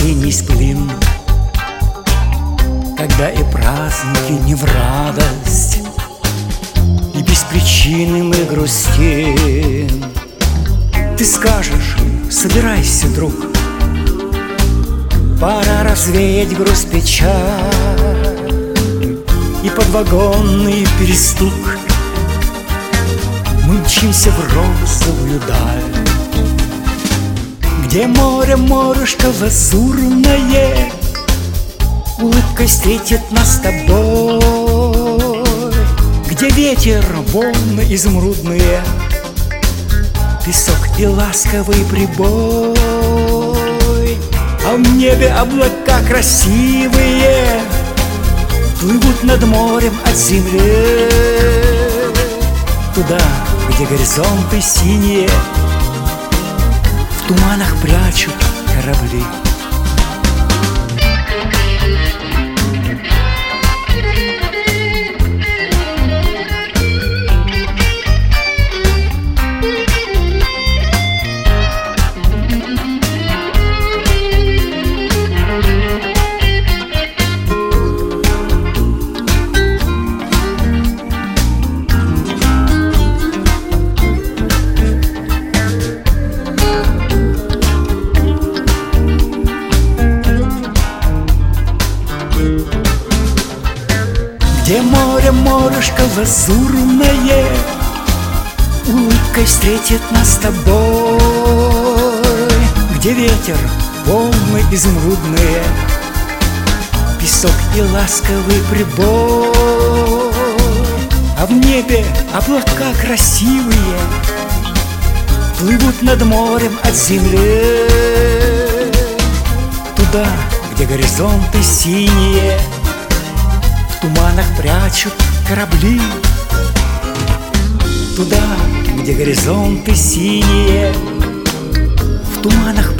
осенний сплин, когда и праздники не в радость, и без причины мы грустим. Ты скажешь: собирайся, друг, пора развеять грусть, печаль и под вагонный перестук мы мчимся в розовую даль, где море, морюшко лазурное улыбкой встретит нас с тобой, где ветер, волны изумрудные, песок и ласковый прибой, а в небе облака красивые плывут над морем от земли, туда, где горизонты синие в туманах прячут корабли. Где море, морюшко лазурное улыбкой встретит нас с тобой, где ветер, волны изумрудные, песок и ласковый прибой, а в небе облака красивые плывут над морем от земли, туда, где горизонты синие в туманах прячут корабли, туда, где горизонты синие в туманах